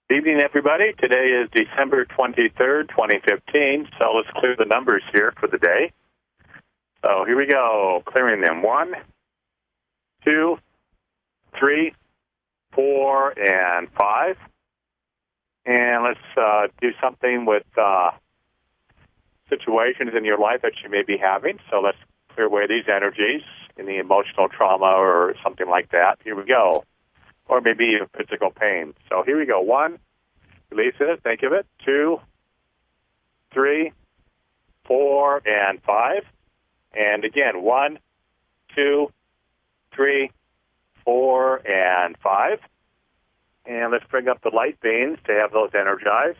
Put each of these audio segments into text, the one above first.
Evening, everybody. Today is December 23rd, 2015, so let's clear the numbers here for the day. So here we go, clearing them. 1, 2, 3, 4, and 5. And let's do something with situations in your life that you may be having. So let's clear away these energies in the emotional trauma or something like that. Here we go. Or maybe even physical pain. So here we go. 1, release it, think of it. 2, 3, 4, and 5. And again, 1, 2, 3, 4, and 5. And let's bring up the light beams to have those energized.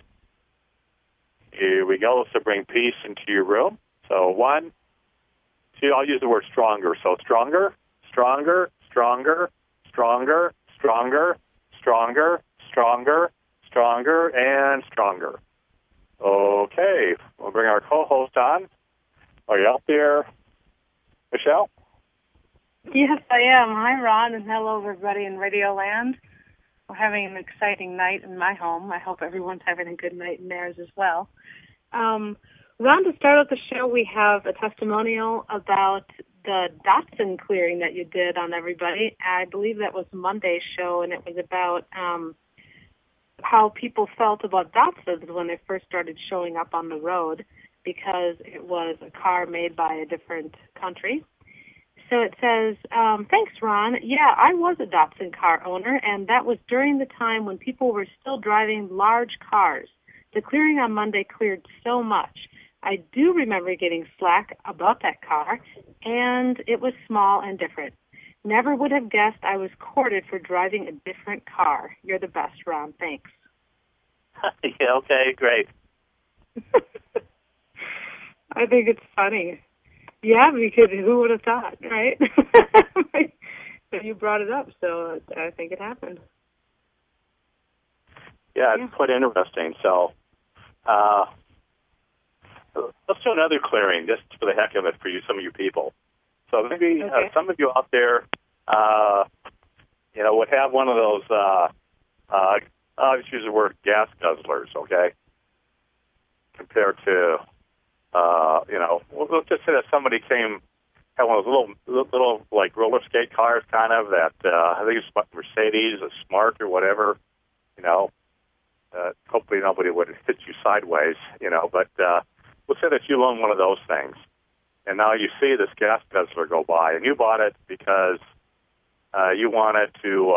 Here we go. So bring peace into your room. So 1, 2, I'll use the word stronger. So stronger, stronger, stronger, stronger, stronger, stronger, stronger, stronger, and stronger. Okay, we'll bring our co-host on. Are you out there, Michelle? Yes, I am. Hi, Ron, and hello, everybody in Radio Land. We're having an exciting night in my home. I hope everyone's having a good night in theirs as well. Ron, to start out the show, we have a testimonial about the Datsun clearing that you did on everybody. I believe that was Monday's show, and it was about how people felt about Datsuns when they first started showing up on the road because it was a car made by a different country. So it says, thanks, Ron. Yeah, I was a Datsun car owner, and that was during the time when people were still driving large cars. The clearing on Monday cleared so much. I do remember getting slack about that car, and it was small and different. Never would have guessed I was courted for driving a different car. You're the best, Ron. Thanks. Yeah, okay, great. I think it's funny. Yeah, because who would have thought, right? So you brought it up, so I think it happened. Yeah, it's quite interesting. So let's do another clearing, just for the heck of it, for you, some of you people. So maybe some of you out there, would have one of those, I'll just use the word gas guzzlers, okay, compared to, let's just say that somebody had one of those little like roller skate cars, kind of, that, I think it's Mercedes, a Smart or whatever, hopefully nobody would hit you sideways, but we'll say that you own one of those things, and now you see this gas guzzler go by, and you bought it because you wanted to,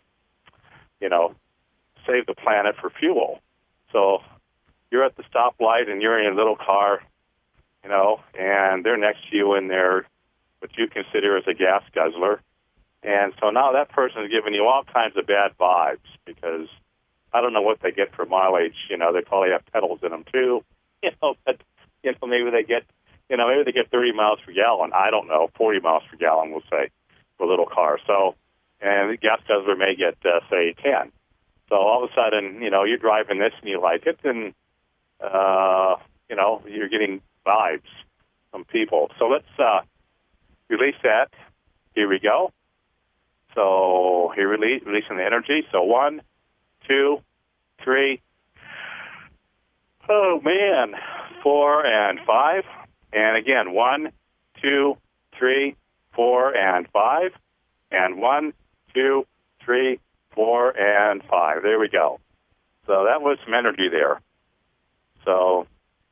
save the planet for fuel. So you're at the stoplight, and you're in a little car, and they're next to you in their, what you consider as a gas guzzler. And so now that person is giving you all kinds of bad vibes because I don't know what they get for mileage. They probably have pedals in them too. But maybe they get, maybe they get 30 miles per gallon. I don't know, 40 miles per gallon, we'll say, for a little car. So, and the gas guzzler may get, say, 10. So all of a sudden, you're driving this and you like it, and you're getting vibes from people. So let's release that. Here we go. So here, releasing the energy. So 1, 2, 3. Oh, man. 4 and 5. And again, 1, 2, 3, 4, and 5. And 1, 2, 3, 4, and 5. There we go. So that was some energy there. So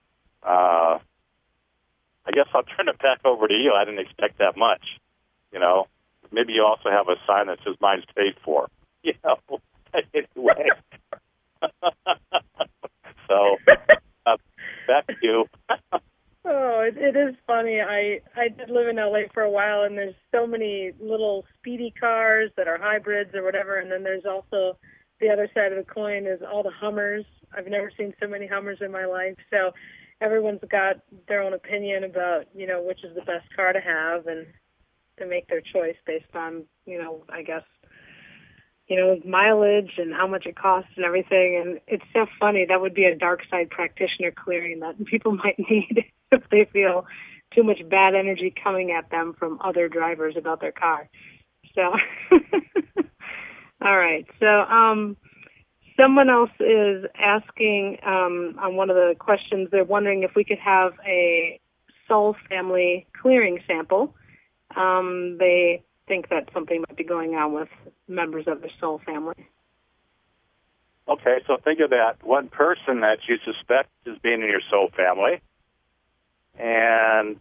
I guess I'll turn it back over to you. I didn't expect that much. Maybe you also have a sign that says mine's paid for. Anyway. So back to you. Oh, it is funny. I did live in LA for a while, and there's so many little speedy cars that are hybrids or whatever, and then there's also the other side of the coin is all the Hummers. I've never seen so many Hummers in my life. So everyone's got their own opinion about, which is the best car to have, and to make their choice based on, I guess, mileage and how much it costs and everything. And it's so funny. That would be a dark side practitioner clearing that people might need if they feel too much bad energy coming at them from other drivers about their car. So, all right. So Someone else is asking on one of the questions, they're wondering if we could have a soul family clearing sample. They think that something might be going on with members of their soul family. Okay, so think of that one person that you suspect is being in your soul family, and,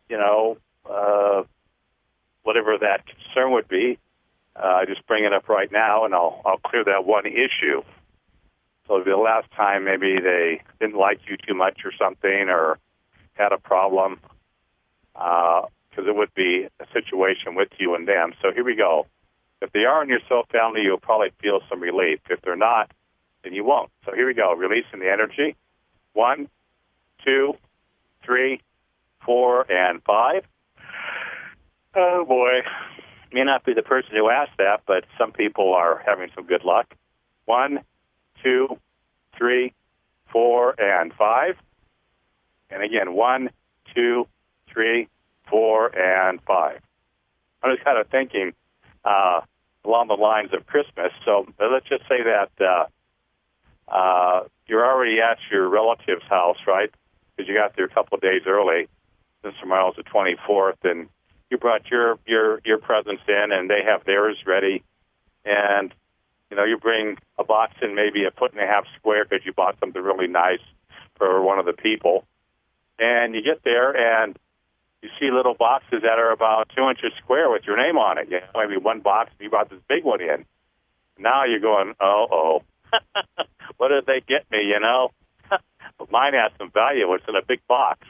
whatever that concern would be, just bring it up right now, and I'll clear that one issue. So the last time maybe they didn't like you too much or something, or had a problem, because it would be a situation with you and them. So here we go. If they are in your soul family, you'll probably feel some relief. If they're not, then you won't. So here we go. Releasing the energy. 1, 2, 3, 4, and 5. Oh, boy. May not be the person who asked that, but some people are having some good luck. 1, 2, 3, 4, and 5. And again, 1, 2, 3, 4, and 5. I'm just kind of thinking along the lines of Christmas. So let's just say that you're already at your relative's house, right? Because you got there a couple of days early. Since tomorrow's the 24th, and you brought your presents in, and they have theirs ready. And you bring a box in maybe 1.5 foot square because you bought something really nice for one of the people. And you get there, and you see little boxes that are about 2 inches square with your name on it. Maybe one box, and you brought this big one in. Now you're going, uh-oh. What did they get me, But mine has some value. It's in a big box.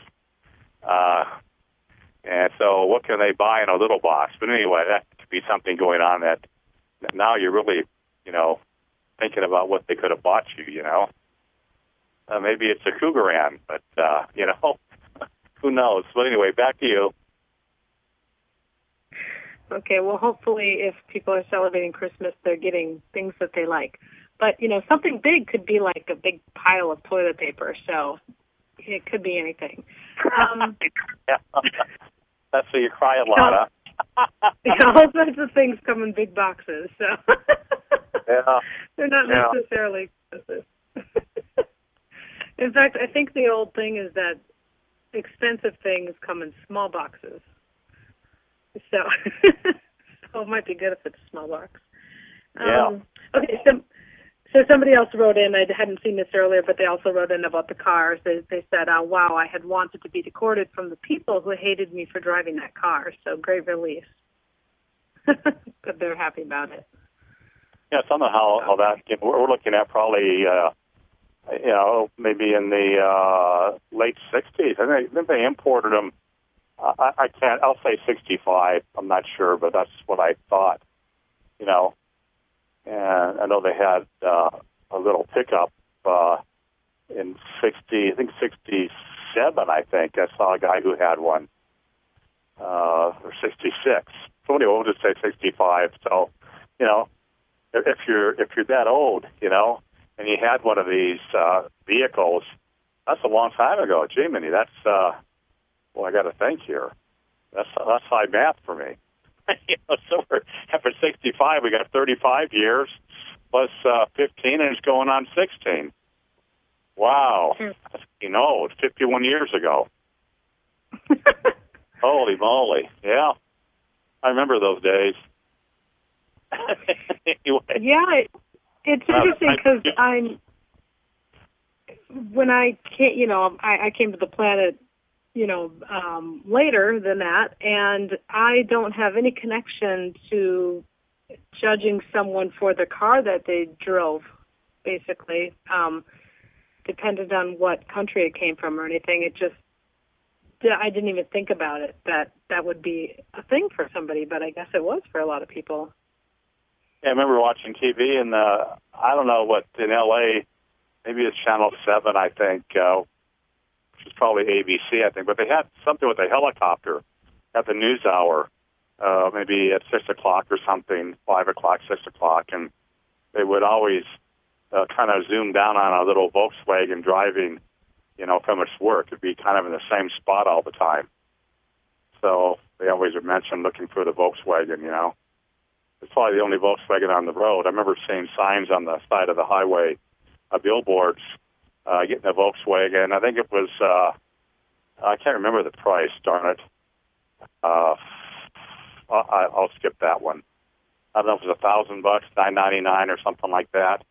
And so what can they buy in a little box? But anyway, that could be something going on that now you're really, thinking about what they could have bought you, Maybe it's a Cougaran, but, who knows? But anyway, back to you. Okay, well, hopefully if people are celebrating Christmas, they're getting things that they like. But, something big could be like a big pile of toilet paper, so it could be anything. Yeah. That's why you cry a lot, huh? All sorts of things come in big boxes, so yeah. They're not necessarily expensive. In fact, I think the old thing is that expensive things come in small boxes. So, it might be good if it's a small box. Yeah. Okay, so somebody else wrote in, I hadn't seen this earlier, but they also wrote in about the cars. They said, wow, I had wanted to be deported from the people who hated me for driving that car. So great release. But they're happy about it. Yeah, somehow how that, we're looking at probably, maybe in the late 60s. I think they imported them. I'll say 65. I'm not sure, but that's what I thought, And I know they had a little pickup in 67, I think. I saw a guy who had one, or 66. So anyway, we'll just say 65. So, if you're that old, and you had one of these vehicles, that's a long time ago. Jiminy, that's, I got to think here. That's high math for me. So after 65, we got 35 years plus 15, and it's going on 16. Wow. That's old. 51 years ago. Holy moly. Yeah. I remember those days. Anyway. Yeah, it's interesting because when I came, I came to the planet, later than that, and I don't have any connection to judging someone for the car that they drove, basically, dependent on what country it came from or anything. I didn't even think about it, that would be a thing for somebody, but I guess it was for a lot of people. Yeah, I remember watching TV, and I don't know what, in L.A., maybe it's Channel 7, I think, which is probably ABC, I think, but they had something with a helicopter at the news hour, maybe at 6 o'clock or something, 5 o'clock, 6 o'clock, and they would always kind of zoom down on a little Volkswagen driving, from its work. It'd be kind of in the same spot all the time. So they always would mention looking for the Volkswagen, It's probably the only Volkswagen on the road. I remember seeing signs on the side of the highway billboards getting a Volkswagen. I think it was, I can't remember the price, darn it. I'll skip that one. I don't know if it was $1,000, $999 or something like that.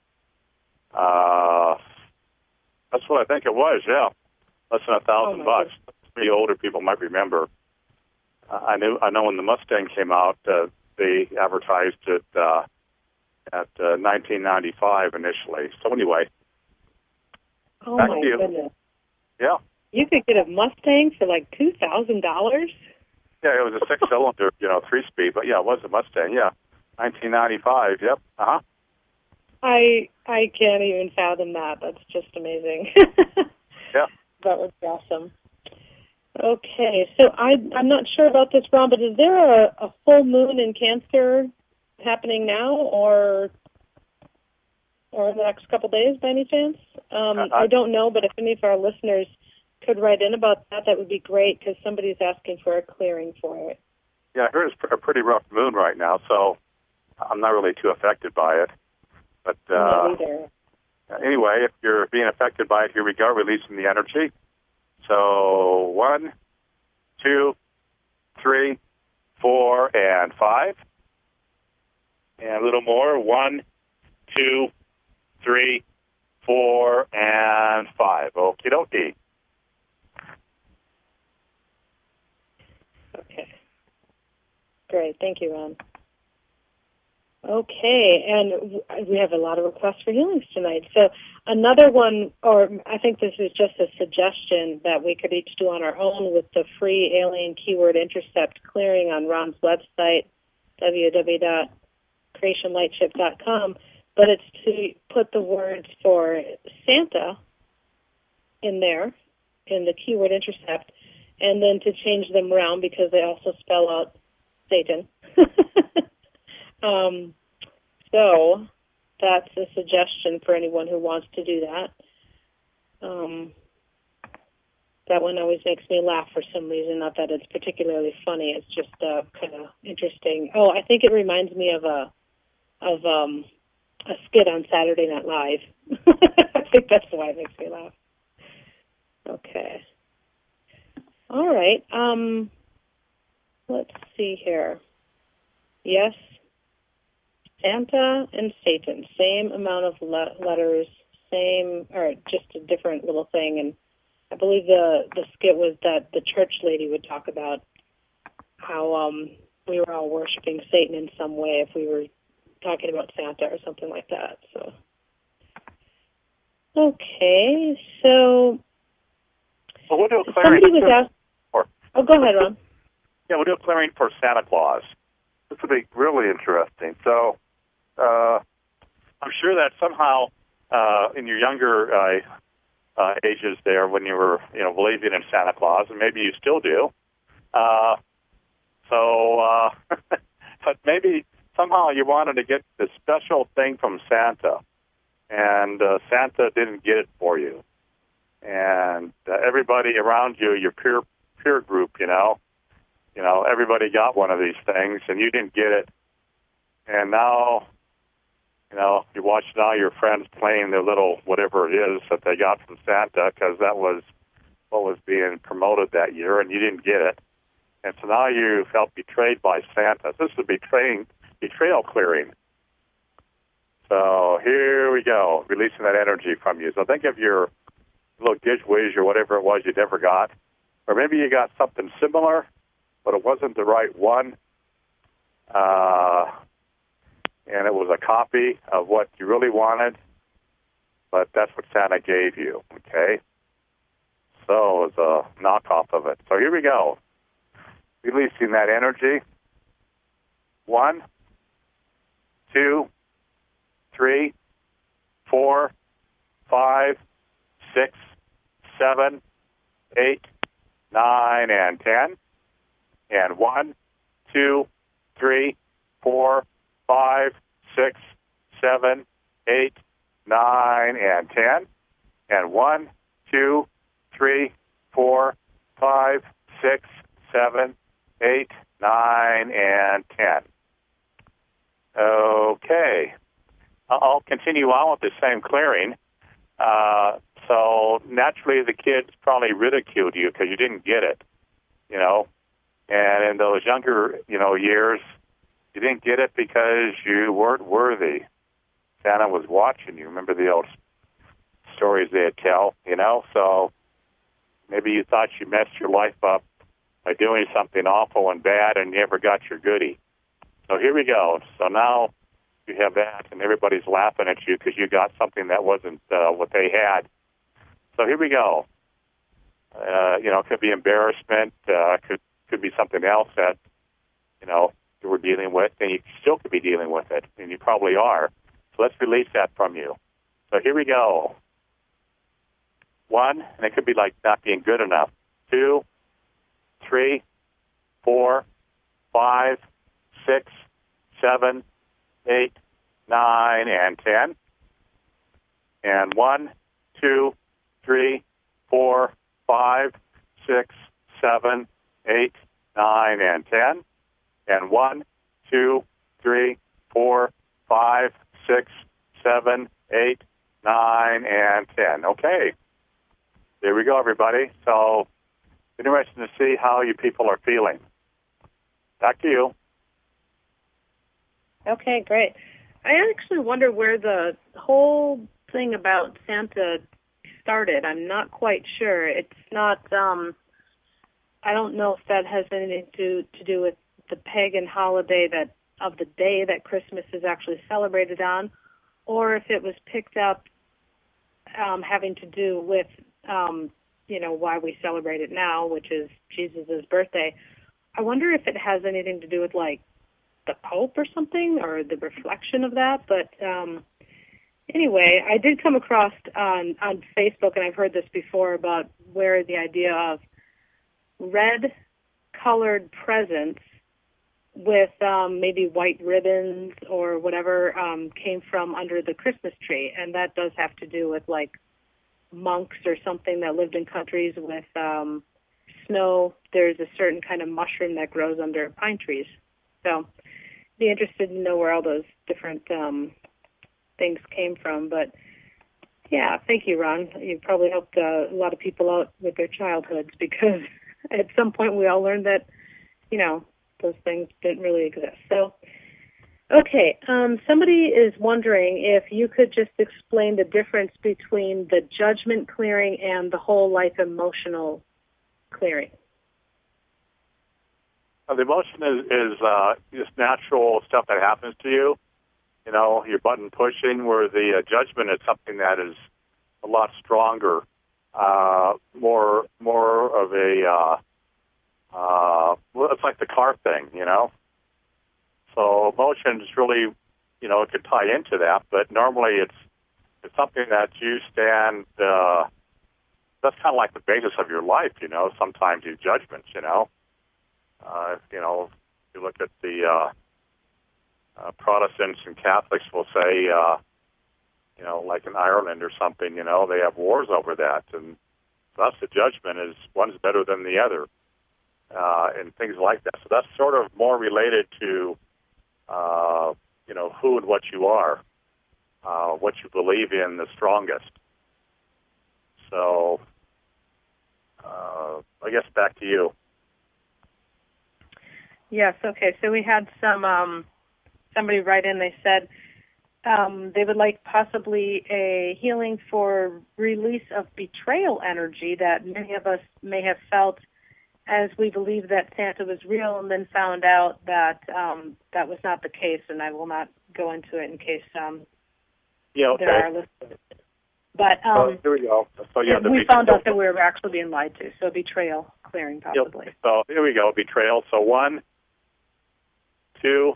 That's what I think it was, yeah. Less than $1,000. The older people might remember. I know when the Mustang came out, they advertised it at $1995 initially. So anyway, back to you. Goodness. Yeah. You could get a Mustang for like $2,000? Yeah, it was a six-cylinder, 3-speed, but yeah, it was a Mustang. Yeah, 1995. Yep. I can't even fathom that. That's just amazing. Yeah. That would be awesome. Okay, so I'm not sure about this, Ron, but is there a full moon in Cancer happening now, or in the next couple days, by any chance? I don't know, but if any of our listeners could write in about that, that would be great, because somebody's asking for a clearing for it. Yeah, I heard it's a pretty rough moon right now, so I'm not really too affected by it. But anyway, if you're being affected by it, here we go, releasing the energy. So 1, 2, 3, 4, and 5. And a little more. 1, 2, 3, 4, and 5. Okie dokie. Okay. Great. Thank you, Ron. Okay, and we have a lot of requests for healings tonight. So another one, or I think this is just a suggestion that we could each do on our own with the free alien keyword intercept clearing on Ron's website, www.creationlightship.com, but it's to put the words for Santa in there, in the keyword intercept, and then to change them around because they also spell out Satan. So that's a suggestion for anyone who wants to do that. That one always makes me laugh for some reason. Not that it's particularly funny. It's just kind of interesting. Oh, I think it reminds me of a skit on Saturday Night Live. I think that's why it makes me laugh. Okay. All right. Let's see here. Yes. Santa and Satan, same amount of letters, same, or just a different little thing. And I believe the skit was that the church lady would talk about how we were all worshiping Satan in some way if we were talking about Santa or something like that. So, okay, so we'll do a clearing. Somebody was asked. Oh, go ahead, Ron. Yeah, we'll do a clearing for Santa Claus. This will be really interesting. So, I'm sure that somehow in your younger ages there, when you were, believing in Santa Claus, and maybe you still do. But maybe somehow you wanted to get this special thing from Santa, and Santa didn't get it for you. And everybody around you, your peer group, everybody got one of these things, and you didn't get it. And now, you watch now your friends playing their little whatever it is that they got from Santa, because that was what was being promoted that year, and you didn't get it. And so now you felt betrayed by Santa. This is a betrayal clearing. So here we go, releasing that energy from you. So think of your little gizwiz or whatever it was you never got. Or maybe you got something similar, but it wasn't the right one. And it was a copy of what you really wanted, but that's what Santa gave you, okay? So it was a knockoff of it. So here we go. Releasing that energy. 1, 2, 3, 4, 5, 6, 7, 8, 9, and 10. And 1, 2, 3, 4, 5, 6, 7, 8, 9, and 10. And 1, 2, 3, 4, 5, 6, 7, 8, 9, and 10. Okay. I'll continue on with the same clearing. So naturally, the kids probably ridiculed you because you didn't get it, you know. And in those younger, years, you didn't get it because you weren't worthy. Santa was watching you. Remember the old stories they'd tell, So maybe you thought you messed your life up by doing something awful and bad, and you never got your goodie. So here we go. So now you have that, and everybody's laughing at you because you got something that wasn't what they had. So here we go. It could be embarrassment. Could be something else that, you were dealing with, and you still could be dealing with it, and you probably are. So let's release that from you. So here we go. 1, and it could be like not being good enough. 2, 3, 4, 5, 6, 7, 8, 9, and 10. And 1, 2, 3, 4, 5, 6, 7, 8, 9, and 10. And 1, 2, 3, 4, 5, 6, 7, 8, 9, and 10. Okay. There we go, everybody. So, interesting to see how you people are feeling. Back to you. Okay, great. I actually wonder where the whole thing about Santa started. I'm not quite sure. It's not, I don't know if that has anything to do with the pagan holiday of the day that Christmas is actually celebrated on, or if it was picked up having to do with, why we celebrate it now, which is Jesus' birthday. I wonder if it has anything to do with, like, the Pope or something, or the reflection of that. But anyway, I did come across on Facebook, and I've heard this before, about where the idea of red-colored presents with maybe white ribbons or whatever came from under the Christmas tree. And that does have to do with, like, monks or something that lived in countries with snow. There's a certain kind of mushroom that grows under pine trees. So be interested to know where all those different things came from. But, yeah, thank you, Ron. You probably helped a lot of people out with their childhoods, because at some point we all learned that, those things didn't really exist. So, okay, somebody is wondering if you could just explain the difference between the judgment clearing and the whole life emotional clearing. The emotion is just natural stuff that happens to you. Your button pushing, where the judgment is something that is a lot stronger, more of a, it's like the car thing, So emotions really, it could tie into that, but normally it's something that you stand, that's kind of like the basis of your life, sometimes your judgments, if you look at the Protestants and Catholics will say, like in Ireland or something, they have wars over that. And so that's the judgment, is one's better than the other, and things like that. So that's sort of more related to, who and what you are, what you believe in the strongest. So I guess back to you. Yes, okay. So we had somebody write in, they said they would like possibly a healing for release of betrayal energy that many of us may have felt as we believed that Santa was real, and then found out that that was not the case, and I will not go into it in case okay. there are listeners. But here we go. So we found out that we were actually being lied to, so betrayal clearing possibly. Yep. So here we go, betrayal. So 1, 2,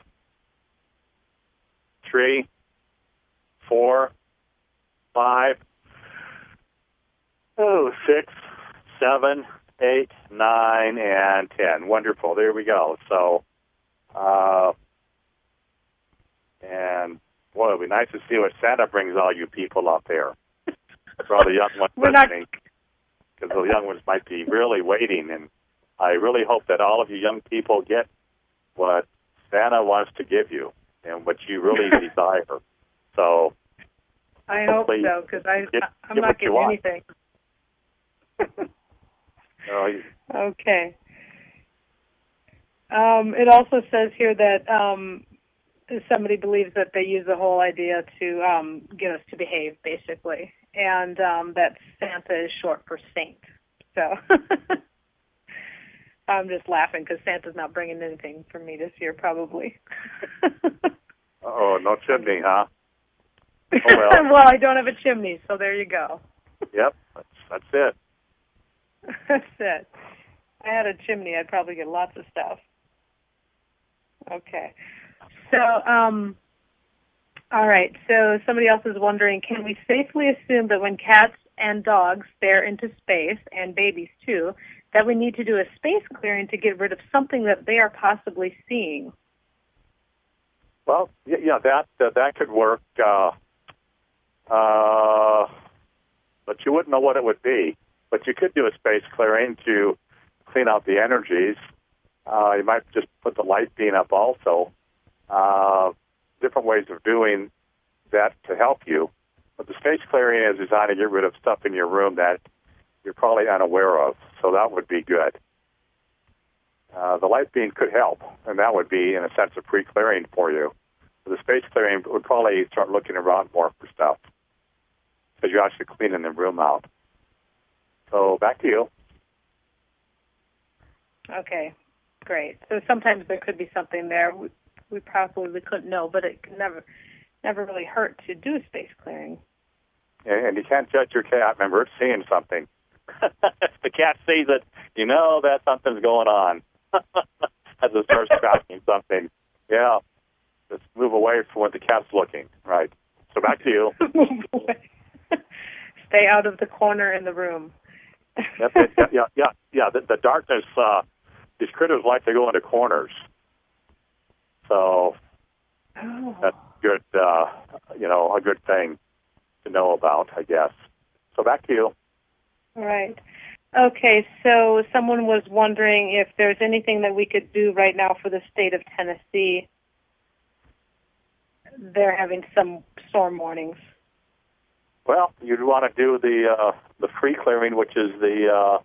3, 4, 5, 6, 7, 8, 9, and 10. Wonderful. There we go. So, and boy, it'd be nice to see what Santa brings all you people up there. For all the young ones listening, because the young ones might be really waiting, and I really hope that all of you young people get what Santa wants to give you and what you really desire. So I hope so, because I'm not getting anything. Okay. It also says here that somebody believes that they use the whole idea to get us to behave, basically, and that Santa is short for saint. So I'm just laughing because Santa's not bringing anything for me this year, probably. Oh, no chimney, huh? Oh, well. Well, I don't have a chimney, so there you go. Yep, that's it. That's it. I had a chimney, I'd probably get lots of stuff. Okay. So, all right. So somebody else is wondering, can we safely assume that when cats and dogs stare into space, and babies too, that we need to do a space clearing to get rid of something that they are possibly seeing? Well, yeah, that could work. But you wouldn't know what it would be. But you could do a space clearing to clean out the energies. You might just put the light beam up also. Different ways of doing that to help you. But the space clearing is designed to get rid of stuff in your room that you're probably unaware of. So that would be good. The light beam could help, and that would be, in a sense, a pre-clearing for you. The space clearing would probably start looking around more for stuff because you're actually cleaning the room out. So back to you. Okay, great. So sometimes there could be something there we probably couldn't know, but it could never really hurt to do a space clearing. And you can't judge your cat. Remember, it's seeing something. If the cat sees it, you know that something's going on. As it starts tracking something. Yeah. Just move away from what the cat's looking. Right. So back to you. Stay out of the corner in the room. Yeah. The darkness, these critters like to go into corners. So that's good, a good thing to know about, I guess. So back to you. Right. Okay, so someone was wondering if there's anything that we could do right now for the state of Tennessee. They're having some storm warnings. Well, you'd want to do the free clearing, which is the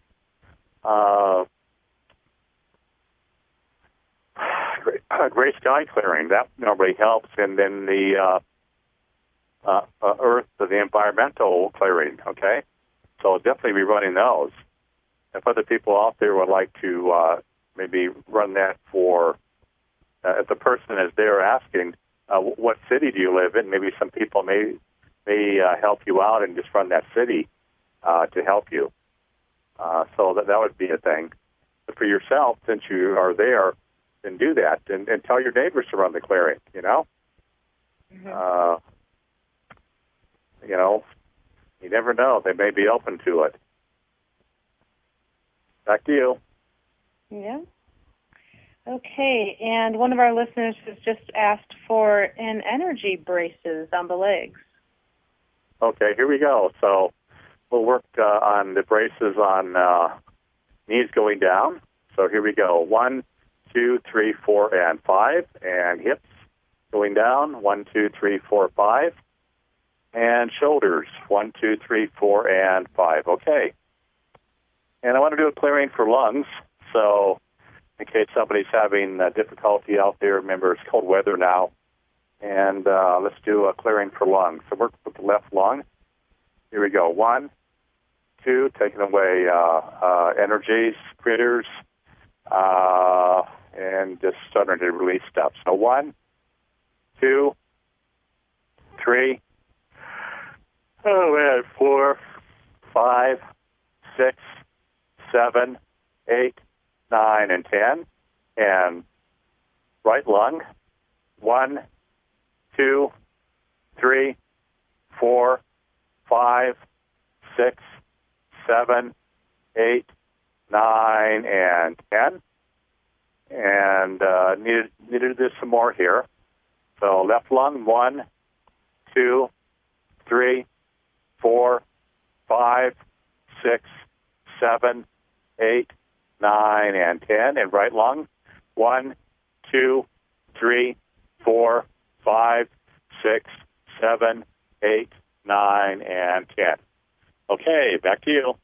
gray sky clearing. That normally helps, and then the earth, the environmental clearing. Okay, so definitely be running those. If other people out there would like to maybe run that for, if the person is there asking, what city do you live in? Maybe some people may help you out and just run that city to help you. So that would be a thing. But for yourself, since you are there, then do that and tell your neighbors to run the clearing. Mm-hmm. You never know; they may be open to it. Back to you. Yeah. Okay, and one of our listeners has just asked for an energy braces on the legs. Okay, here we go. So we'll work on the braces on knees going down. So here we go. 1, 2, 3, 4, and 5. And hips going down. 1, 2, 3, 4, 5. And shoulders. 1, 2, 3, 4, and 5. Okay. And I want to do a clearing for lungs. So in case somebody's having difficulty out there, remember it's cold weather now. And let's do a clearing for lungs. So work with the left lung. Here we go. 1, 2, taking away energies, critters, and just starting to release stuff. So 1, 2, 3, 4, 5, 6, 7, 8, 9, and 10. And right lung. 1, 2, 3, 4, 5, 6, 7, 8, 9, and 10. And needed to do some more here. So left lung, 1, 2, 3, 4, 5, 6, 7, 8, 9, and 10. And right lung, 1, 2, 3, 4, 5, 6, 7, 8, 9, and 10. Okay, back to you.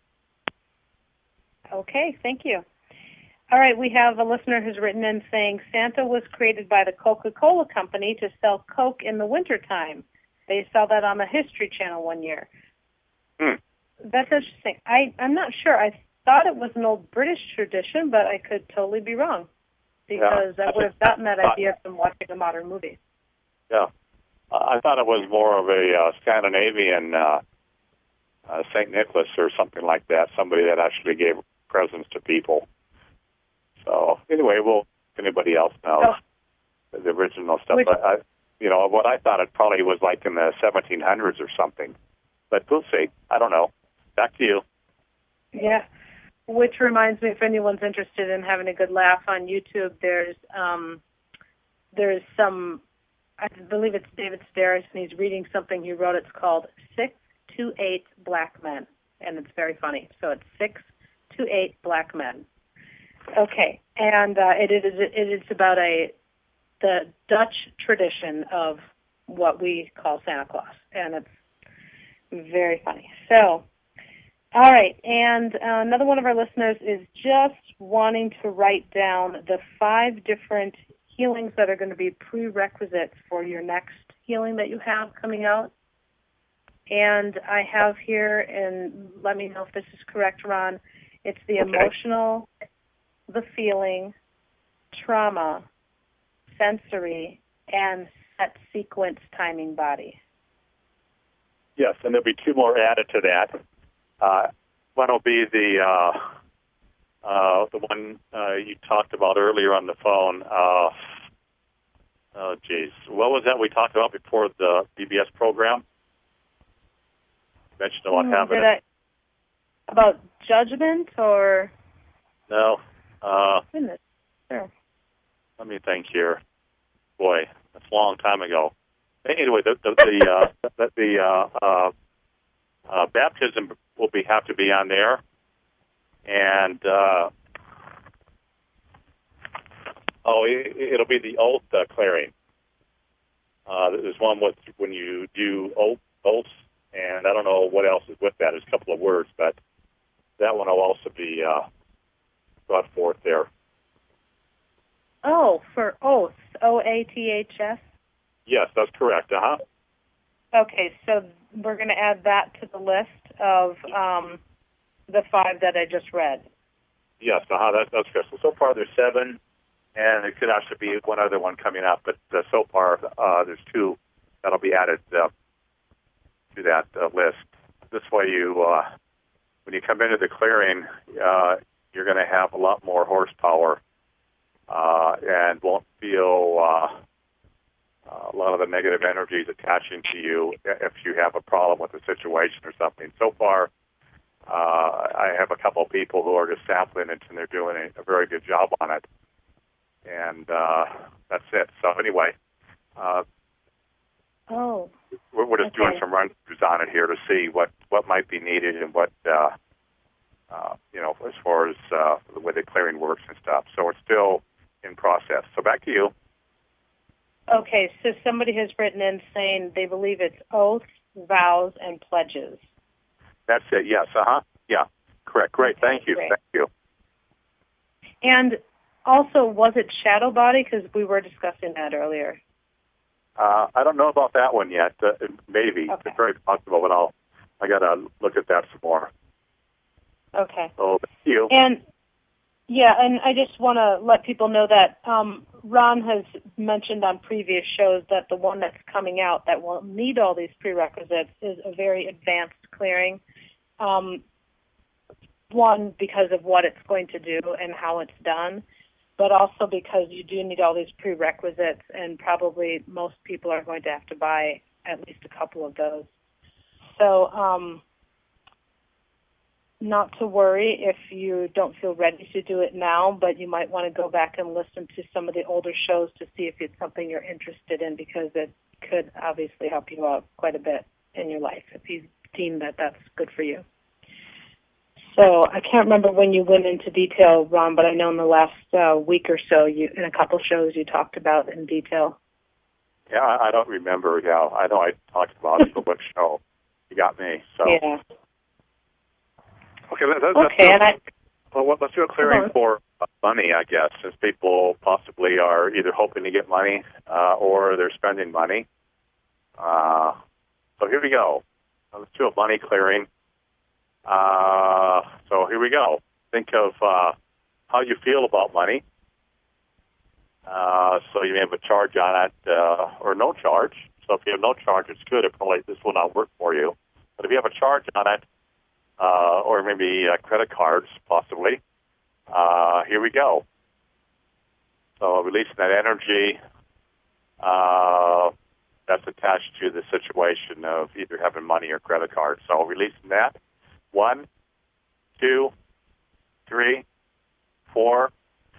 Okay, thank you. All right, we have a listener who's written in saying Santa was created by the Coca-Cola Company to sell Coke in the wintertime. They saw that on the History Channel one year. That's interesting. I'm not sure. I thought it was an old British tradition, but I could totally be wrong because I would have gotten that idea from watching a modern movie. Yeah. I thought it was more of a Scandinavian St. Nicholas or something like that, somebody that actually gave presents to people. So anyway, if anybody else knows the original stuff. But what I thought it probably was like in the 1700s or something. But we'll see. I don't know. Back to you. Yeah. Which reminds me, if anyone's interested in having a good laugh on YouTube, there's some, I believe it's David Sedaris, and he's reading something he wrote. It's called 6 to 8 Black Men, and it's very funny. So it's 6 to 8 Black Men. Okay, and it is about the Dutch tradition of what we call Santa Claus, and it's very funny. So, all right, and another one of our listeners is just wanting to write down the 5 different healings that are going to be prerequisites for your next healing that you have coming out. And I have here, and let me know if this is correct, Ron, it's the emotional, the feeling, trauma, sensory, and set sequence timing body. Yes, and there'll be 2 more added to that. One will be the one you talked about earlier on the phone. Oh, geez. What was that we talked about before the BBS program? You mentioned about having it. About judgment or? No. Goodness. Sure. Let me think here. Boy, that's a long time ago. Anyway, the baptism will have to be on there, and it'll be the oath clearing. There's one with when you do oaths, and I don't know what else is with that. There's a couple of words, but that one will also be brought forth there. Oh, for oaths, OATHS? Yes, that's correct. Okay, so we're going to add that to the list of the 5 that I just read. Yes, that's good. So far there's 7, and there could actually be one other one coming up, but so far there's 2 that'll be added to that list. This way when you come into the clearing, you're going to have a lot more horsepower and won't feel a lot of the negative energies attaching to you if you have a problem with a situation or something. So far, I have a couple of people who are just sampling it, and they're doing a very good job on it. And that's it. So anyway, we're just doing some run-throughs on it here to see what might be needed and what, as far as the way the clearing works and stuff. So it's still in process. So back to you. Okay, so somebody has written in saying they believe it's oaths, vows, and pledges. That's it, yes, yeah, correct, great, Okay, thank you, great. Thank you. And also, was it shadow body? Because we were discussing that earlier. I don't know about that one yet, maybe, Okay. It's very possible, but I got to look at that some more. Okay. So, thank you. And I just want to let people know that Ron has mentioned on previous shows that the one that's coming out that will need all these prerequisites is a very advanced clearing. One, because of what it's going to do and how it's done, but also because you do need all these prerequisites, and probably most people are going to have to buy at least a couple of those. So, not to worry if you don't feel ready to do it now, but you might want to go back and listen to some of the older shows to see if it's something you're interested in, because it could obviously help you out quite a bit in your life if you deem that that's good for you. So I can't remember when you went into detail, Ron, but I know in the last week or so, in a couple shows, you talked about it in detail. Yeah, I don't remember. Yeah, I know I talked about it, but what show? You got me. So Yeah. okay, let's do a clearing for money, I guess, since people possibly are either hoping to get money or they're spending money. So here we go. Let's do a money clearing. So here we go. Think of how you feel about money. So you may have a charge on it or no charge. So if you have no charge, it's good. This will not work for you. But if you have a charge on it, or maybe credit cards, possibly, here we go. So releasing that energy that's attached to the situation of either having money or credit cards. So releasing that. 1, 2, 3, 4,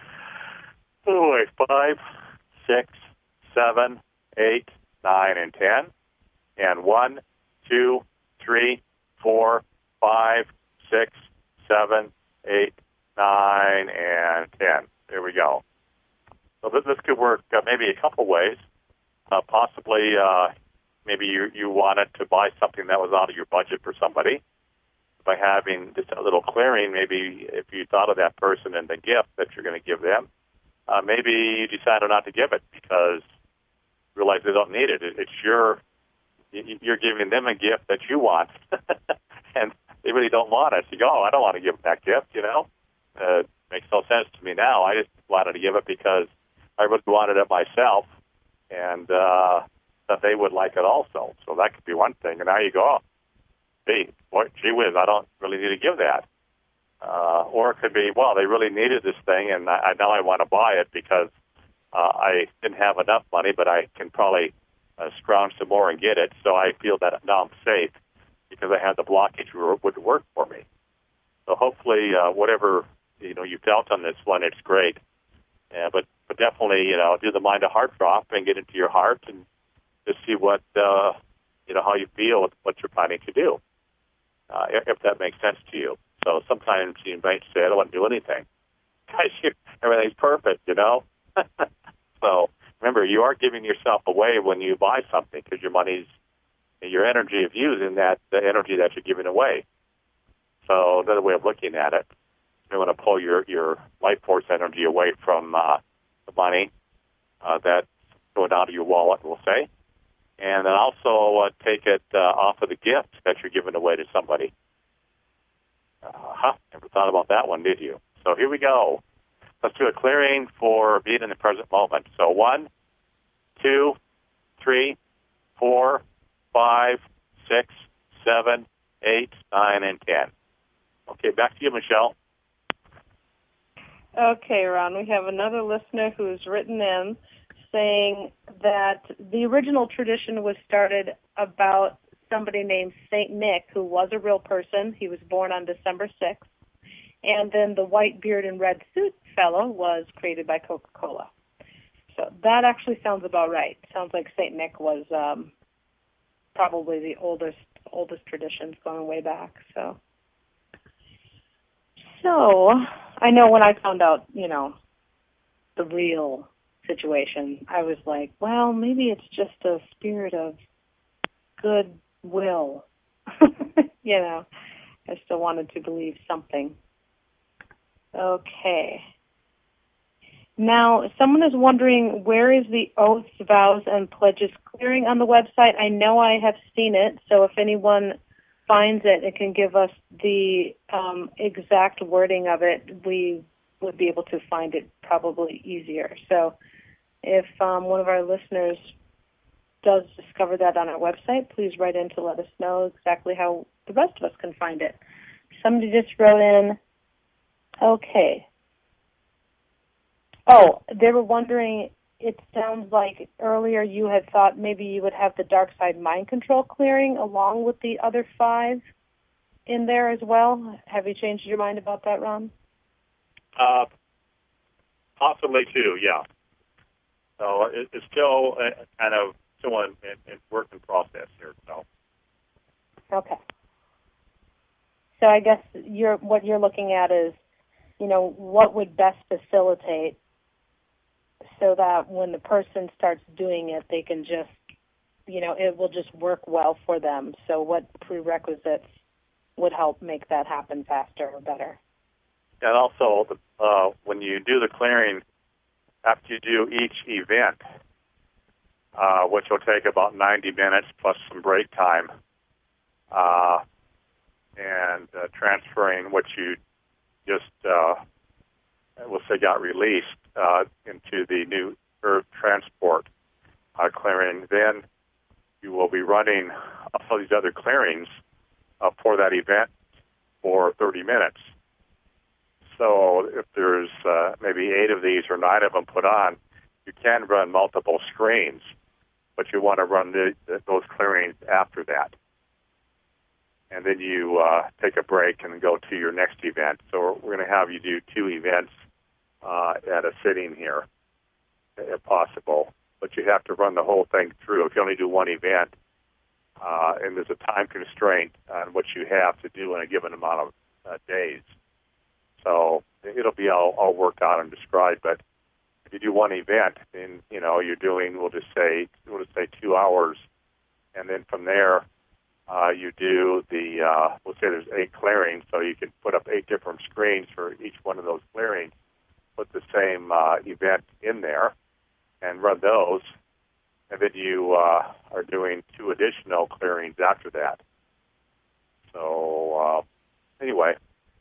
5, 6, 7, 8, 9, and 10. And 1, 2, 3, 4, 5, 6, 7, 8, 9, and 10. There we go. So this could work maybe a couple ways. Possibly, maybe you wanted to buy something that was out of your budget for somebody. By having just a little clearing, maybe if you thought of that person and the gift that you're going to give them, maybe you decided not to give it because you realize they don't need it. You're giving them a gift that you want, and they really don't want it. So you go, I don't want to give them that gift, makes no sense to me now. I just wanted to give it because I really wanted it myself, and that they would like it also. So that could be one thing. And now you go, hey, gee whiz, I don't really need to give that. Or it could be, well, they really needed this thing, and now I want to buy it because I didn't have enough money, but I can probably scrounge some more and get it. So I feel that now I'm safe because I had the blockage would work for me. So hopefully, whatever you felt on this one, it's great. But definitely, do the mind to heart drop and get into your heart and just see what how you feel with what you're planning to do. If that makes sense to you. So sometimes you might say, I don't want to do anything. Everything's perfect, So remember, you are giving yourself away when you buy something because your energy of using the energy that you're giving away. So another way of looking at it, you want to pull your life force energy away from the money that's going out of your wallet, we'll say. And then also take it off of the gift that you're giving away to somebody. Never thought about that one, did you? So here we go. Let's do a clearing for being in the present moment. So 1, 2, 3, 4, 5, 6, 7, 8, 9, and 10. Okay, back to you, Michelle. Okay, Ron, we have another listener who's written in saying that the original tradition was started about somebody named St. Nick, who was a real person. He was born on December 6th. And then the white beard and red suit fellow was created by Coca-Cola. So that actually sounds about right. Sounds like St. Nick was probably the oldest traditions going way back. So I know when I found out, the real situation, I was like, well, maybe it's just a spirit of goodwill. I still wanted to believe something. Okay. Now, someone is wondering, where is the oaths, vows, and pledges clearing on the website? I know I have seen it, so if anyone finds it and can give us the exact wording of it, we would be able to find it probably easier. So if one of our listeners does discover that on our website, please write in to let us know exactly how the rest of us can find it. Somebody just wrote in, okay. Oh, they were wondering, it sounds like earlier you had thought maybe you would have the dark side mind control clearing along with the other 5 in there as well. Have you changed your mind about that, Ron? Possibly too, yeah. So it's still kind of still in work in process here. So. Okay. So I guess what you're looking at is, what would best facilitate so that when the person starts doing it, they can just it will just work well for them. So what prerequisites would help make that happen faster or better? And also, when you do the clearing, after you do each event, which will take about 90 minutes plus some break time, and transferring what you just, we'll say, got released into the new Earth transport clearing, then you will be running all these other clearings for that event for 30 minutes. So if there's maybe 8 of these or 9 of them put on, you can run multiple screens, but you want to run those clearings after that. And then you take a break and go to your next event. So we're going to have you do 2 events at a sitting here, if possible. But you have to run the whole thing through. If you only do one event, and there's a time constraint on what you have to do in a given amount of days. So it'll be all worked out and described. But if you do one event, then you're doing we'll just say 2 hours, and then from there you do the we'll say there's 8 clearings, so you can put up 8 different screens for each one of those clearings. Put the same event in there and run those, and then you are doing 2 additional clearings after that. So anyway,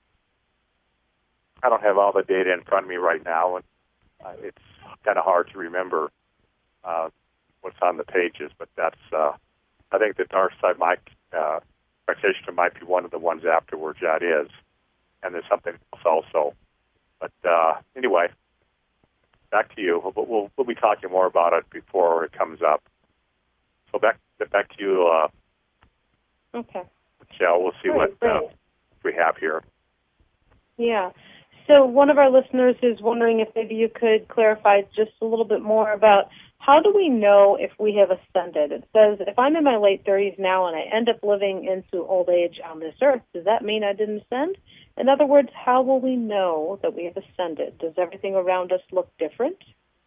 I don't have all the data in front of me right now, and it's kind of hard to remember what's on the pages, but that's I think the dark side practitioner might be one of the ones afterwards. That is, and there's something else also. But anyway, back to you. We'll be talking more about it before it comes up. So back to you. Okay. Michelle, we'll see what we have here. Yeah. So one of our listeners is wondering if maybe you could clarify just a little bit more about how do we know if we have ascended? It says, if I'm in my late 30s now and I end up living into old age on this earth, does that mean I didn't ascend? In other words, how will we know that we have ascended? Does everything around us look different?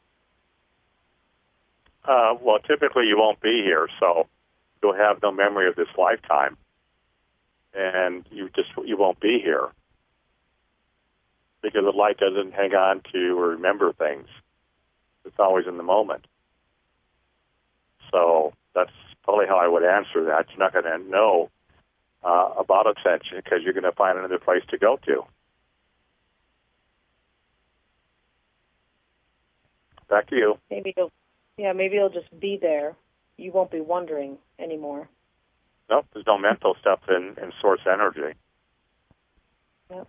Well, typically you won't be here, so you'll have no memory of this lifetime, and you won't be here because the light doesn't hang on to or remember things. It's always in the moment. So that's probably how I would answer that. You're not going to know about ascension because you're going to find another place to go to. Back to you. Maybe you'll just be there. You won't be wondering anymore. Nope, there's no mental stuff in source energy. Yep.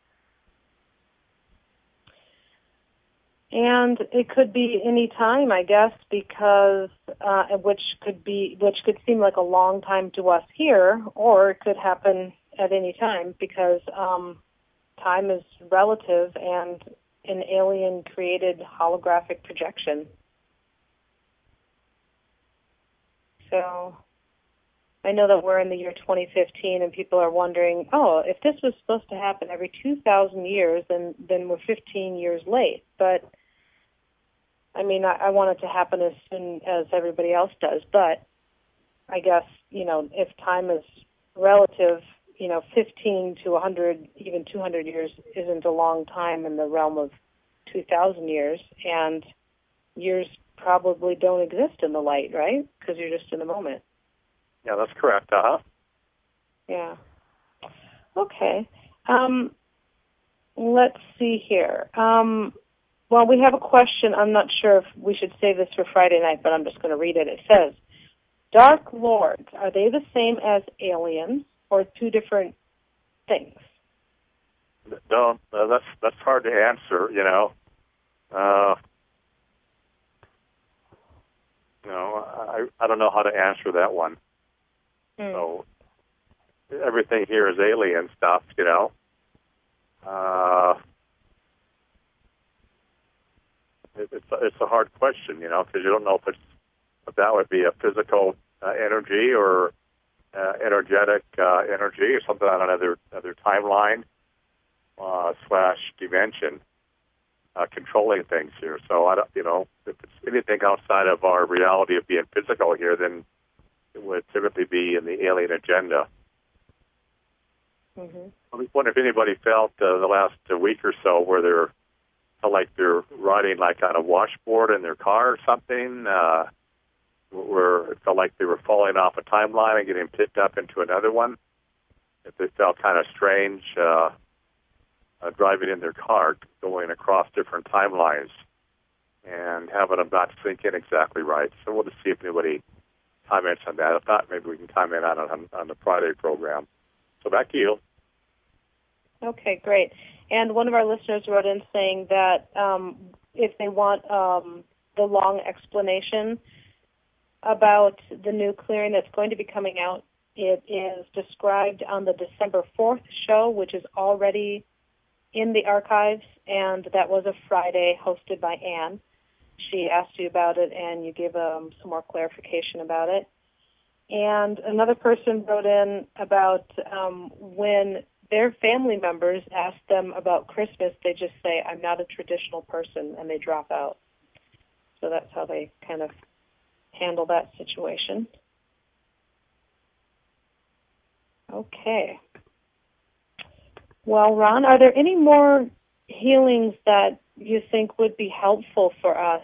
And it could be any time, I guess, because which could seem like a long time to us here, or it could happen at any time because time is relative and an alien-created holographic projection. So I know that we're in the year 2015, and people are wondering, if this was supposed to happen every 2,000 years, then we're 15 years late. But I mean, I want it to happen as soon as everybody else does, but I guess, if time is relative, 15 to 100, even 200 years isn't a long time in the realm of 2,000 years, and years probably don't exist in the light, right? Because you're just in the moment. Yeah, that's correct. Yeah. Okay. Let's see here. Well, we have a question. I'm not sure if we should save this for Friday night, but I'm just going to read it. It says, Dark Lords, are they the same as aliens or 2 different things? No, that's hard to answer, I don't know how to answer that one. So everything here is alien stuff, It's a hard question, because you don't know if that would be a physical energy or energetic energy or something on another timeline / dimension controlling things here. So I don't, if it's anything outside of our reality of being physical here, then and the alien agenda. Mm-hmm. I wonder if anybody felt the last week or so where they're felt like they're riding like on a washboard in their car or something, where it felt like they were falling off a timeline and getting picked up into another one. If they felt kind of strange driving in their car, going across different timelines and having them not sink in exactly right. So we'll just see if anybody comments on that. If not, maybe we can comment on the Friday program. So back to you. Okay, great. And one of our listeners wrote in saying that if they want the long explanation about the new clearing that's going to be coming out, it is described on the December 4th show, which is already in the archives, and that was a Friday hosted by Anne. She asked you about it, and you gave some more clarification about it. And another person wrote in about when their family members ask them about Christmas, they just say, "I'm not a traditional person," and they drop out. So that's how they kind of handle that situation. Okay. Well, Ron, are there any more healings that you think would be helpful for us?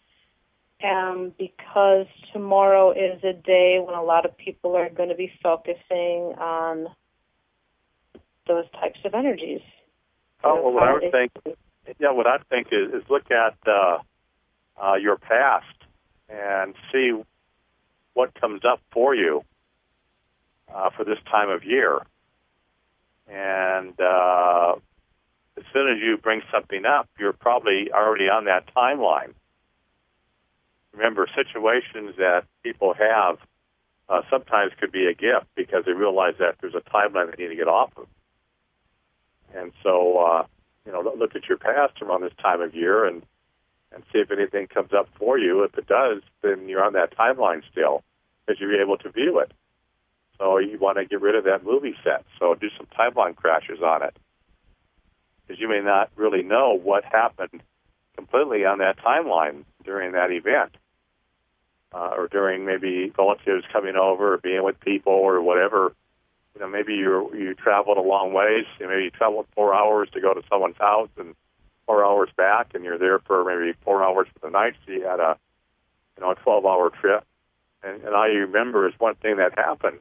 Because tomorrow is a day when a lot of people are going to be focusing on those types of energies. Oh, well, what I would think is look at your past and see what comes up for you for this time of year. And as soon as you bring something up, you're probably already on that timeline. Remember, situations that people have sometimes could be a gift because they realize that there's a timeline they need to get off of. And so, look at your past around this time of year and see if anything comes up for you. If it does, then you're on that timeline still because you're able to view it. So you want to get rid of that movie set. So do some timeline crashes on it. Because you may not really know what happened completely on that timeline during that event. Or during maybe relatives coming over or being with people or whatever. Maybe you traveled a long ways. Maybe you traveled 4 hours to go to someone's house and 4 hours back, and you're there for maybe 4 hours for the night. So you had a 12-hour trip. And all you remember is one thing that happened,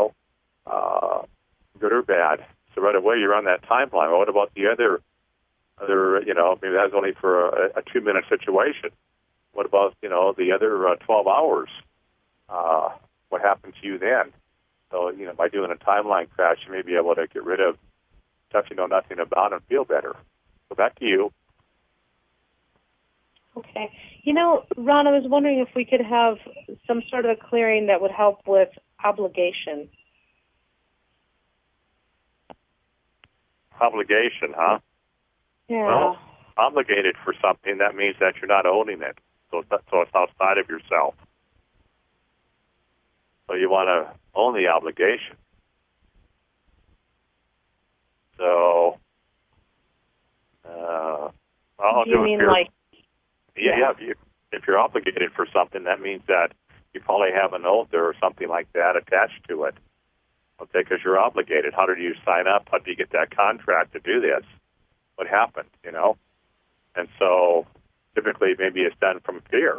good or bad. So right away you're on that timeline. Well, what about the other, maybe that's only for a 2-minute situation. What about, the other 12 hours? What happened to you then? So, by doing a timeline crash, you may be able to get rid of stuff you know nothing about and feel better. So back to you. Okay. Ron, I was wondering if we could have some sort of a clearing that would help with obligation. Obligation, huh? Yeah. Well, obligated for something, that means that you're not owning it. So it's outside of yourself. So you want to own the obligation. So, do you mean like... Yeah. If you're obligated for something, that means that you probably have an oath or something like that attached to it. Okay, because you're obligated. How did you sign up? How did you get that contract to do this? What happened, And so typically maybe it's done from fear.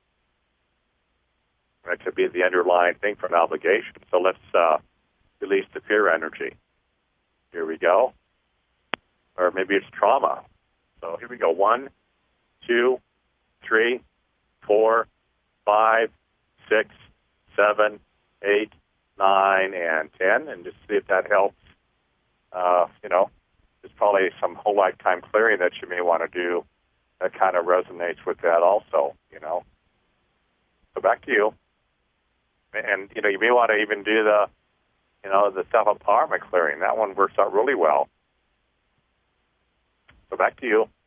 That could be the underlying thing for an obligation. So let's release the fear energy. Here we go. Or maybe it's trauma. So here we go. 1, 2, 3, 4, 5, 6, 7, 8, 9, and 10, and just see if that helps. There's probably some whole lifetime clearing that you may want to do that kind of resonates with that also, So back to you. And, you may want to even do the self-empowerment clearing. That one works out really well. So back to you.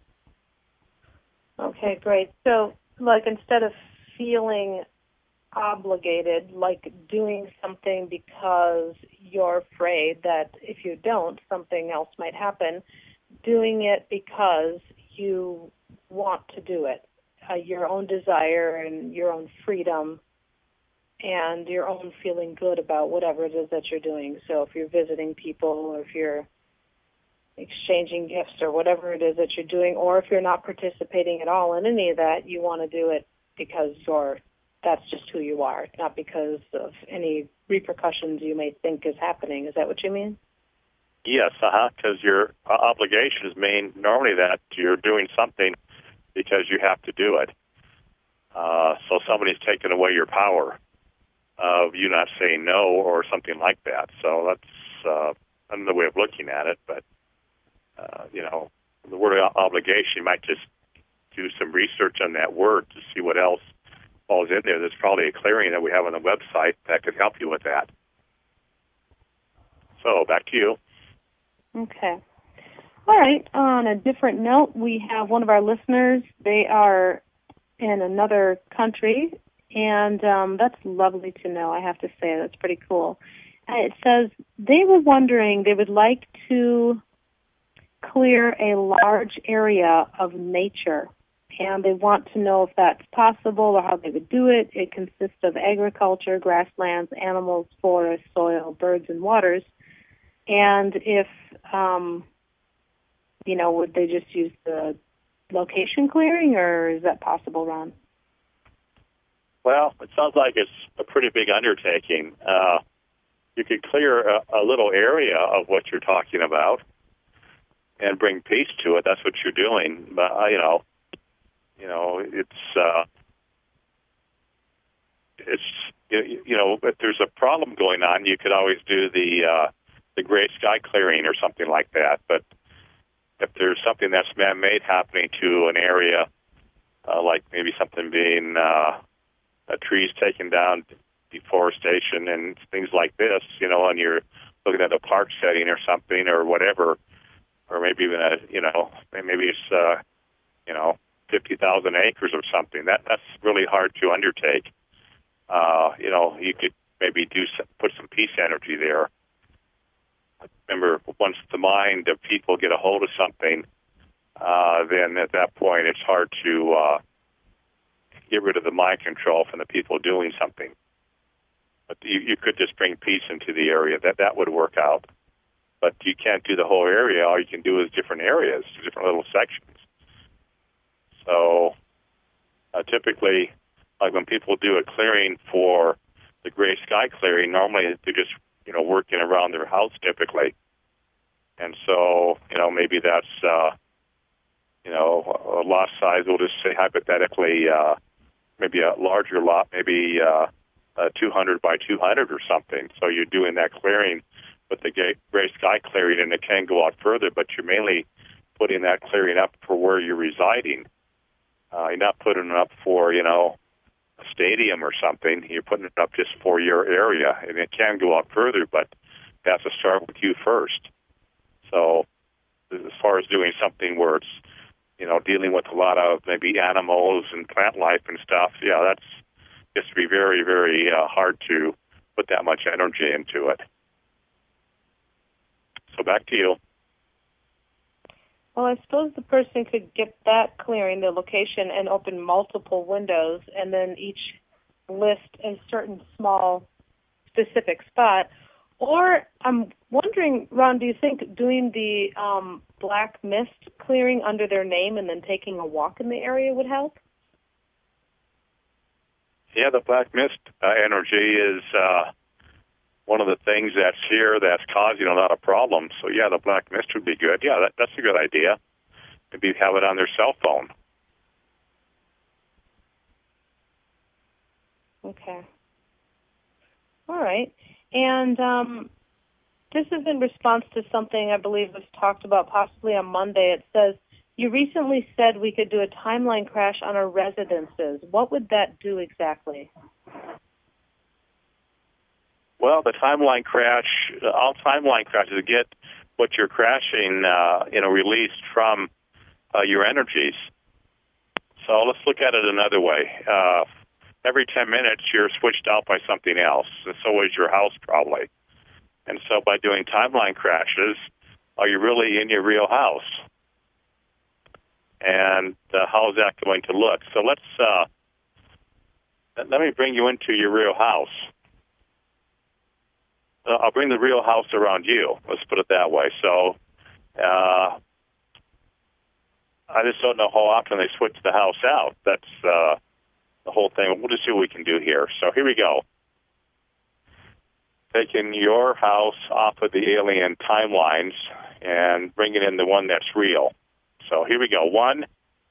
Okay, great. So, instead of feeling obligated, doing something because you're afraid that if you don't, something else might happen, doing it because you want to do it, your own desire and your own freedom, and your own feeling good about whatever it is that you're doing. So if you're visiting people, or if you're exchanging gifts, or whatever it is that you're doing, or if you're not participating at all in any of that, you want to do it because that's just who you are, not because of any repercussions you may think is happening. Is that what you mean? Yes, because your obligation is normally that you're doing something because you have to do it. So somebody's taken away your power of you not saying no or something like that. So that's another way of looking at it. But, the word obligation, you might just do some research on that word to see what else falls in there. There's probably a clearing that we have on the website that could help you with that. So back to you. Okay. All right. On a different note, we have one of our listeners. They are in another country, and that's lovely to know, I have to say. That's pretty cool. It says they were wondering, they would like to clear a large area of nature, and they want to know if that's possible or how they would do it. It consists of agriculture, grasslands, animals, forests, soil, birds, and waters. And if, would they just use the location clearing, or is that possible, Ron? Well, it sounds like it's a pretty big undertaking. You could clear a little area of what you're talking about and bring peace to it. That's what you're doing. But, if there's a problem going on, you could always do the gray sky clearing or something like that. But if there's something that's man-made happening to an area, like maybe something being trees taken down, deforestation and things like this, and you're looking at a park setting or something or whatever, or maybe even maybe it's 50,000 acres or something. That's really hard to undertake. You could maybe put some peace energy there. Remember, once the mind of people get a hold of something, then at that point it's hard to get rid of the mind control from the people doing something. But you could just bring peace into the area. That would work out. But you can't do the whole area. All you can do is different areas, different little sections. So typically, like when people do a clearing for the gray sky clearing, normally they're just working around their house typically. And so, maybe that's, a lot size, we'll just say hypothetically, maybe a larger lot, maybe 200 by 200 or something. So you're doing that clearing with the gray sky clearing, and it can go out further, but you're mainly putting that clearing up for where you're residing. You're not putting it up for, a stadium or something. You're putting it up just for your area, and it can go out further, but it has to start with you first. So as far as doing something where it's, dealing with a lot of maybe animals and plant life and stuff, that's just to be very, very hard to put that much energy into it. So back to you. Well, I suppose the person could get that clearing, the location, and open multiple windows, and then each list a certain small specific spot. Or I'm wondering, Ron, do you think doing the black mist clearing under their name and then taking a walk in the area would help? Yeah, the black mist energy is one of the things that's here that's causing a lot of problems. So, yeah, the black mist would be good. Yeah, that's a good idea. Maybe have it on their cell phone. Okay. All right. And this is in response to something I believe was talked about possibly on Monday. It says, you recently said we could do a timeline crash on our residences. What would that do exactly? Well, the timeline crash, all timeline crashes get what you're crashing, released from your energies. So let's look at it another way. Every 10 minutes, you're switched out by something else, and so is your house probably. And so by doing timeline crashes, are you really in your real house? And how is that going to look? So let's let me bring you into your real house. I'll bring the real house around you. Let's put it that way. So I just don't know how often they switch the house out. That's the whole thing. We'll just see what we can do here. So here we go. Taking your house off of the alien timelines and bringing in the one that's real. So here we go. 1,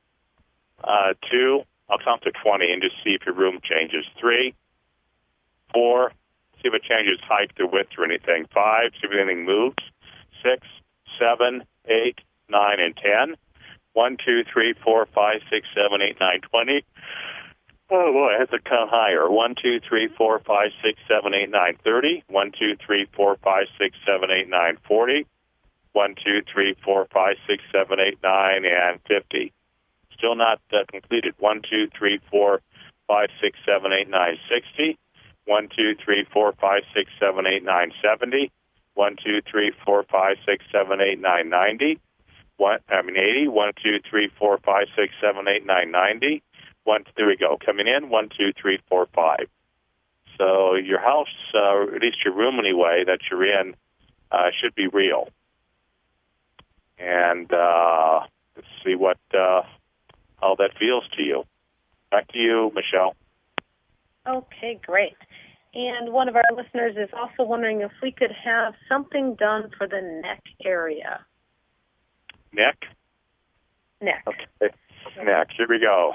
2, I'll count to 20 and just see if your room changes. 3, 4, see if it changes height or width or anything. 5, see if anything moves. 6, 7, 8, 9, and 10. 1, 2, 3, 4, 5, 6, 7, 8, 9, 20. Oh boy, I have to count higher. 1, 2, 3, 4, 5, 6, 7, 8, 9, 30. 1, 2, 3, 4, 5, 6, 7, 8, 9, 40. 1, 2, 3, 4, 5, 6, 7, 8, 9, and 50. Still not completed. 1, 2, 3, 4, 5, 6, 7, 8, 9, 60. 1, 2, 3, 4, 5, 6, 7, 8, 9, 70. 1, 2, 3, 4, 5, 6, 7, 8, 9, 90. 80. 1, 2, 3, 4, 5, 6, 7, 8, 9, 90. There we go. Coming in, 1, 2, 3, 4, 5. So your house, at least your room anyway, that you're in, should be real. And let's see how that feels to you. Back to you, Michelle. Okay, great. And one of our listeners is also wondering if we could have something done for the neck area. Neck? Neck. Okay. Neck. Here we go.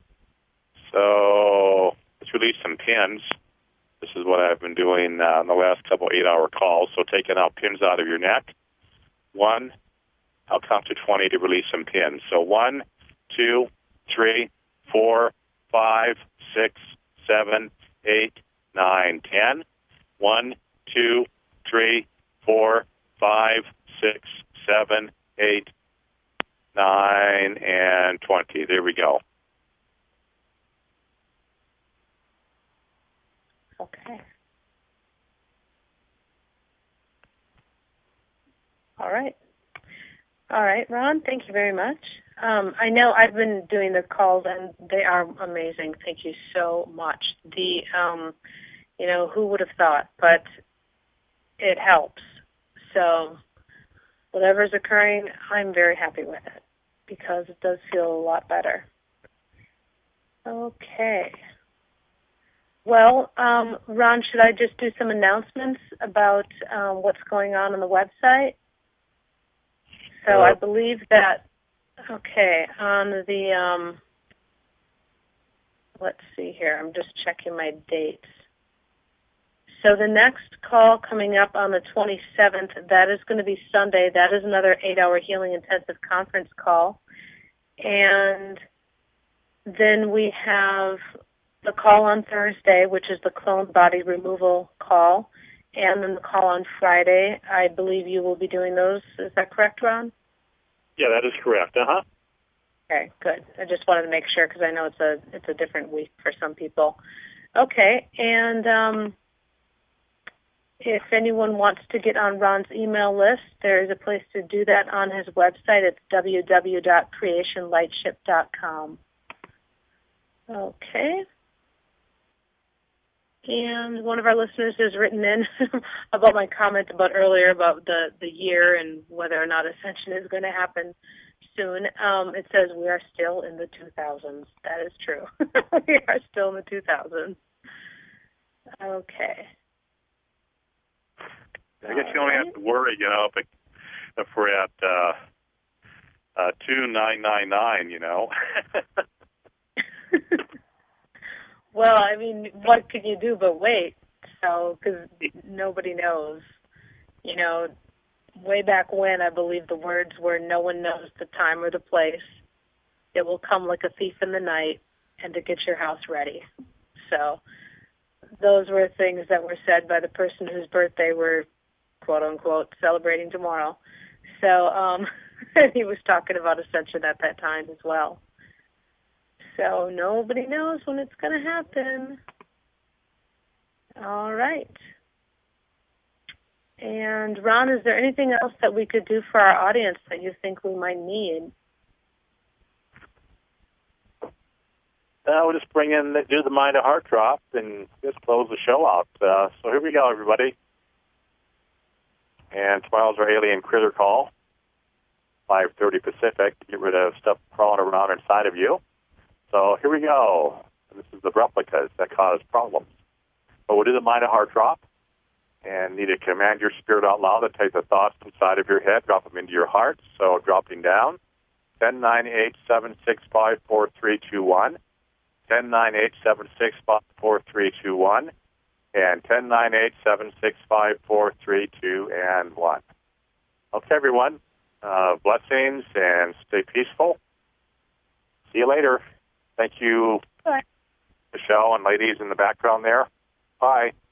So let's release some pins. This is what I've been doing in the last couple 8-hour calls. So taking out pins out of your neck. 1, I'll count to 20 to release some pins. So 1, 2, 3, 4, 5, 6, 7, 8, 9, 10. 1, 2, 3, 4, 5, 6, 7, 8, 9, and 20. There we go. Okay. All right. All right, Ron, thank you very much. I know I've been doing the calls, and they are amazing. Thank you so much. Who would have thought? But it helps. So whatever's occurring, I'm very happy with it because it does feel a lot better. Okay. Well, Ron, should I just do some announcements about what's going on the website? So I believe that, on the, let's see here, I'm just checking my dates. So the next call coming up on the 27th, that is going to be Sunday. That is another 8-hour healing intensive conference call. And then we have the call on Thursday, which is the clone body removal call. And then the call on Friday. I believe you will be doing those. Is that correct, Ron? Yeah, that is correct. Uh-huh. Okay, good. I just wanted to make sure because I know it's a different week for some people. Okay, and if anyone wants to get on Ron's email list, there is a place to do that on his website. It's www.creationlightship.com. Okay. And one of our listeners has written in about my comment about earlier about the year and whether or not Ascension is going to happen soon. It says we are still in the 2000s. That is true. We are still in the 2000s. Okay. I guess you only have to worry, if we're at 2999, Well, I mean, what could you do but wait? So, because nobody knows. Way back when, I believe the words were, no one knows the time or the place. It will come like a thief in the night and to get your house ready. So, those were things that were said by the person whose birthday we're, quote unquote, celebrating tomorrow. So, he was talking about Ascension at that time as well. So nobody knows when it's going to happen. All right. And Ron, is there anything else that we could do for our audience that you think we might need? we'll just do the mind to heart drop and just close the show out. So here we go, everybody. And tomorrow's our alien critter call, 5:30 Pacific, to get rid of stuff crawling around inside of you. So here we go. This is the replicas that cause problems. But we'll do the mind to heart drop. And need to command your spirit out loud to take the thoughts inside of your head, drop them into your heart. So dropping down, 1098-765-4321, 1098-765-4321, and 1098-765-4321 and 1. Okay, everyone. Blessings and stay peaceful. See you later. Thank you, Bye. Michelle and ladies in the background there. Bye.